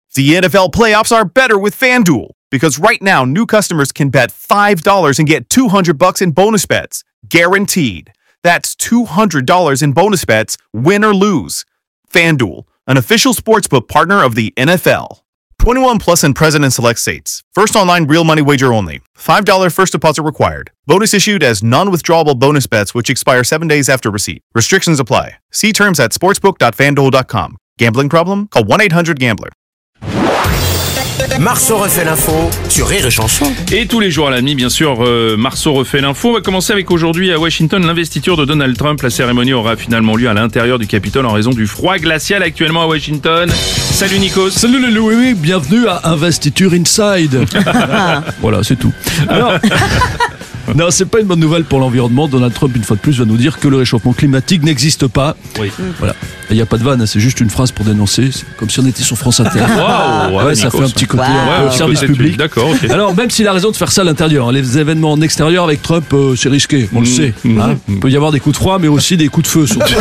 The NFL playoffs are better with FanDuel because right now new customers can bet $5 and get $200 in bonus bets, guaranteed. That's $200 in bonus bets, win or lose. FanDuel, an official sportsbook partner of the NFL. 21 plus and present in select states. First online real money wager only. $5 first deposit required. Bonus issued as non-withdrawable bonus bets which expire 7 days after receipt. Restrictions apply. See terms at sportsbook.fanduel.com. Gambling problem? Call 1-800-GAMBLER. Marceau refait l'info sur Rire et Chanson. Et tous les jours à la mi, bien sûr, Marceau refait l'info. On va commencer avec aujourd'hui à Washington, l'investiture de Donald Trump. La cérémonie aura finalement lieu à l'intérieur du Capitole en raison du froid glacial actuellement à Washington. Salut Nikos. Salut les Louis, bienvenue à Investiture Inside. Voilà, c'est tout. Alors... Non, c'est pas une bonne nouvelle pour l'environnement. Donald Trump, une fois de plus, va nous dire que le réchauffement climatique n'existe pas. Oui. Voilà. Il n'y a pas de vanne, c'est juste une phrase pour dénoncer. C'est comme si on était sur France Inter. Wow, ouais, ça Nikos, fait un petit côté un peu service public. D'accord, ok. Alors, même s'il a raison de faire ça à l'intérieur, les événements en extérieur avec Trump, c'est risqué, on le sait. Hein. Il peut y avoir des coups de froid, mais aussi des coups de feu. Surtout.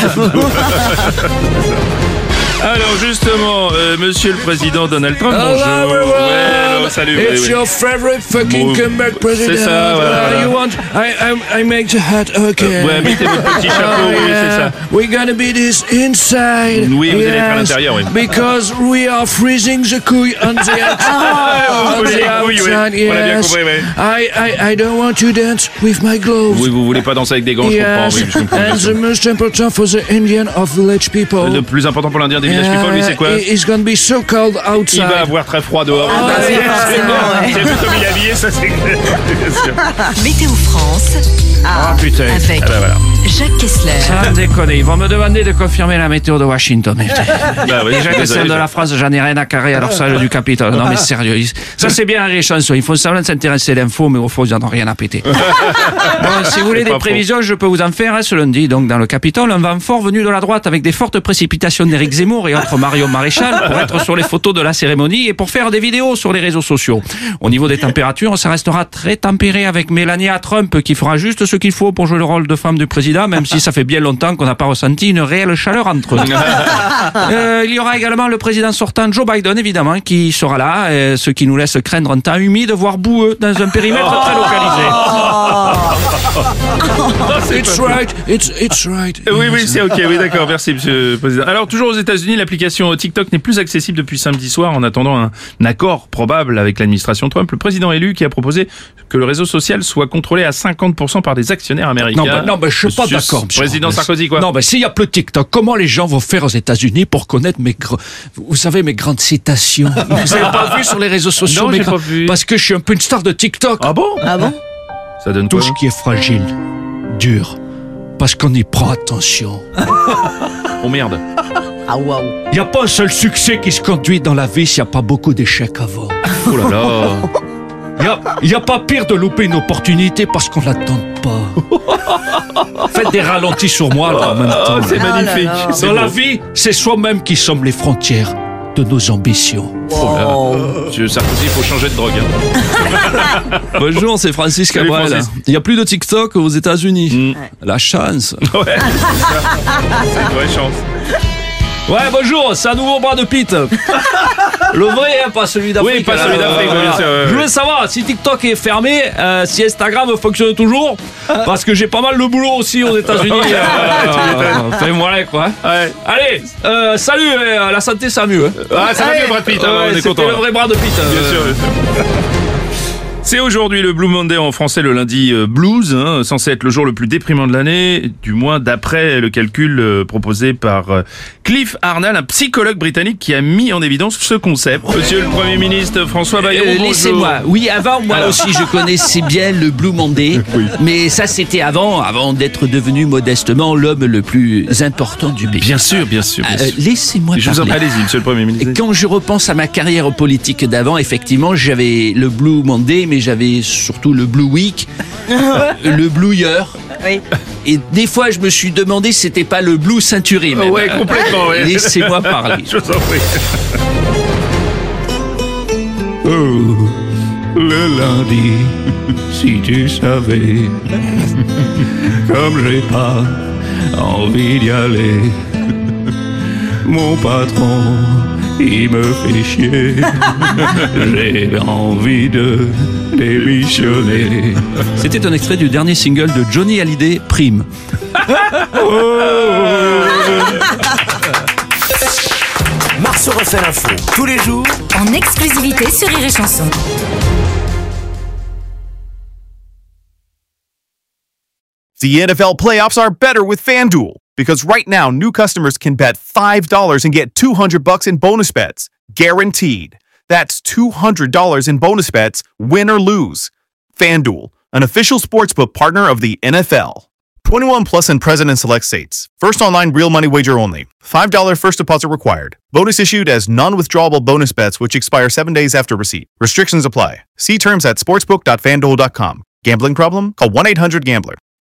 Alors justement, Monsieur le Président Donald Trump, bonjour. Salut. It's your favorite fucking comeback president. C'est ça, voilà. You want? I make the hat. Okay. Ouais, mettez votre petit chapeau, oui, c'est ça. We're gonna be this inside. Oui, vous allez être à l'intérieur, oui. Because we are freezing the couille on the outside. On a bien compris, oui. I don't want to dance with my gloves. Oui, vous voulez pas danser avec des gants, je comprends. Oui, je comprends. And the most important for the Indian of village people. Le plus important pour l'Indien des village people, lui, c'est quoi? It's gonna be so cold outside. Il va avoir très froid dehors. C'est vu comme il est habillé, ça c'est sûr. Météo France. Putain. Avec voilà. Jacques Kessler. Sans déconner, ils vont me demander de confirmer la météo de Washington. Bah oui, Déjà que celle de la France, j'en ai rien à carrer, alors ça, du Capitole. Non mais sérieux, ça c'est bien les chansons. Ils font semblant de s'intéresser à l'info, mais au fond, ils n'en ont rien à péter. Bon, si vous voulez des prévisions, je peux vous en faire ce lundi. Donc dans le Capitole, un vent fort venu de la droite avec des fortes précipitations d'Éric Zemmour et autres Marion Maréchal pour être sur les photos de la cérémonie et pour faire des vidéos sur les réseaux sociaux. Au niveau des températures, ça restera très tempéré avec Melania Trump qui fera juste ce qu'il faut pour jouer le rôle de femme du président, même si ça fait bien longtemps qu'on n'a pas ressenti une réelle chaleur entre eux. Il y aura également le président sortant Joe Biden, évidemment, qui sera là, ce qui nous laisse craindre un temps humide, voire boueux, dans un périmètre très localisé. It's right, it's right. Oui, c'est ok, oui, d'accord, merci, monsieur le président. Alors, toujours aux États-Unis, l'application TikTok n'est plus accessible depuis samedi soir en attendant un accord probable avec l'administration Trump. Le président élu qui a proposé que le réseau social soit contrôlé à 50% par des actionnaires américains. Non, mais je suis pas d'accord, monsieur. Président Sarkozy, quoi. Non, mais s'il y a plus de TikTok, comment les gens vont faire aux États-Unis pour connaître vous savez, mes grandes citations? Vous avez pas vu sur les réseaux sociaux? Non, j'ai pas vu. Parce que je suis un peu une star de TikTok. Ah bon? Ça donne quoi? Tout ce qui est fragile, dur, parce qu'on y prend attention. Oh merde. Il n'y a pas un seul succès qui se conduit dans la vie s'il n'y a pas beaucoup d'échecs avant. Oh là là. Il n'y a pas pire de louper une opportunité parce qu'on ne l'attend pas. Faites des ralentis sur moi là, en même temps. C'est magnifique. Dans la vie, c'est soi-même qui sommes les frontières de nos ambitions. Oh là. Monsieur Sarkozy, il faut changer de drogue. Bonjour, c'est Francis Cabrel. Francis. Il n'y a plus de TikTok aux États-Unis. La chance. Ouais. C'est une vraie chance. Ouais, bonjour, c'est un nouveau bras de Pitt. Le vrai, hein, pas celui d'Afrique. Oui, pas celui d'Afrique, bien sûr. Je voulais savoir si TikTok est fermé, si Instagram fonctionne toujours, parce que j'ai pas mal de boulot aussi aux États-Unis. Enfin, voilà quoi. Ouais. Allez, salut, la santé ça va mieux. Hein. Ah, ça va mieux, Brad Pitt, on est content. C'était le vrai bras de Pitt. Bien sûr. C'est aujourd'hui le Blue Monday, en français le lundi blues, censé être le jour le plus déprimant de l'année, du moins d'après le calcul proposé par Cliff Arnall, un psychologue britannique qui a mis en évidence ce concept. Monsieur le Premier ministre François Bayrou, bonjour. Laissez-moi. Oui, avant, moi aussi, je connaissais bien le Blue Monday, mais ça, c'était avant d'être devenu modestement l'homme le plus important du pays. Bien sûr. Laissez-moi Je vous en parler. allez-y, monsieur le Premier ministre. Quand je repense à ma carrière politique d'avant, effectivement, j'avais le Blue Monday, mais j'avais surtout le Blue Week, le Blue Year. Oui. Et des fois, je me suis demandé si c'était pas le Blue Century. Même. Ouais, complètement, ouais. Laissez-moi parler. Je vous en prie. Oh, le lundi, si tu savais, comme j'ai pas envie d'y aller, mon patron, il me fait chier. J'ai envie de démissionner. C'était un extrait du dernier single de Johnny Hallyday, Prime. Marceau refait l'info tous les jours En exclusivité sur Rire et Chanson. The NFL playoffs are better with FanDuel because right now new customers can bet $5 and get $200 in bonus bets, guaranteed. That's $200 in bonus bets, win or lose. FanDuel, an official sportsbook partner of the NFL. 21 plus in present and select states. First online real money wager only. $5 first deposit required. Bonus issued as non-withdrawable bonus bets which expire 7 days after receipt. Restrictions apply. See terms at sportsbook.fanduel.com. Gambling problem? Call 1-800-GAMBLER.